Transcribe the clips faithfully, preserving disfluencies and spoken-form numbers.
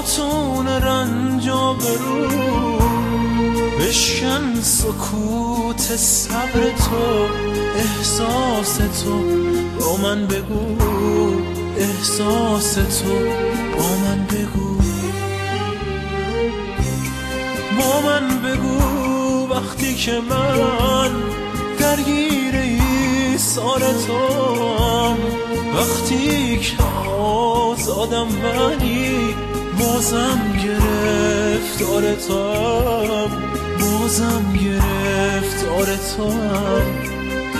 خاتون رنج و برو بشکن سکوت صبر تو احساس تو با من بگو احساس تو با من بگو با من بگو وقتی که من درگیر ایثار توام وقتی که آزادم ولی بازم گرفتار توام بازم گرفتار توام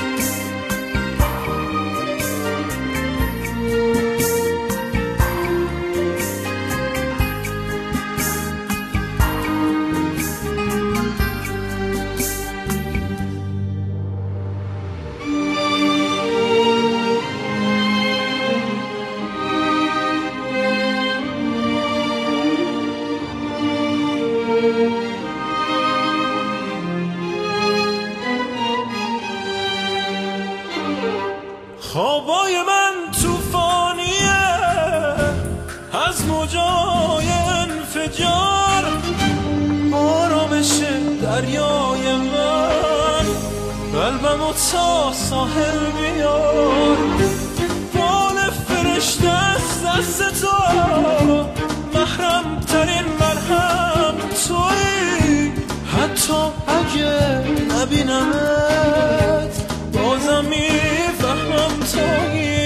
خوابای من توفانیه از موجای انفجار آرامش دریای من قلبمو تا ساحل بیار بال فرشته از دست تو محرم ترین مرهم تویی حتی اگه نبینمت بازم میفهمم تویی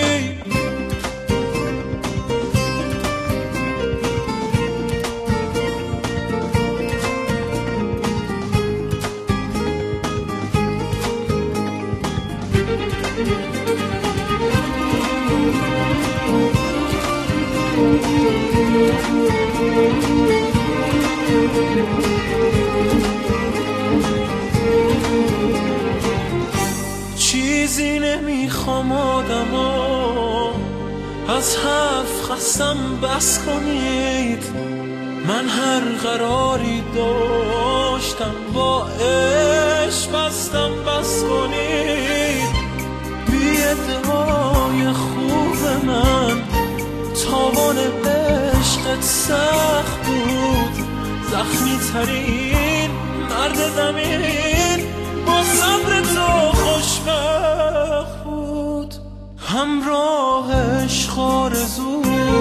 چیزی نمیخوام آدما از حرف خستم بس کنید من هر قراری داشتم با عشق بستم بس کنید بی ادعای خوب من تاوان عشقت سخت بود زخمی ترین مرد زمین با صبر تو خوشبخت بود همراهش آرزو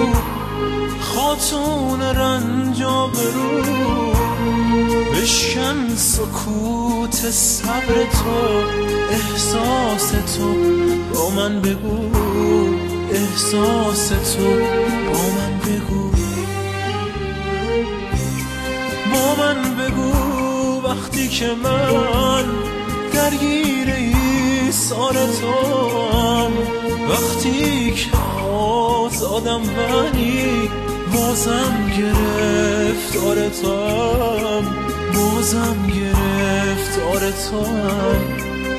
خاتون رنج و برو بشکن سکوت صبر تو احساس تو با من بگو احساس تو با من بگو با من بگو وقتی که من درگیر ایثار توام وقتی که آزادم ولی بازم گرفتار توام بازم گرفتار توام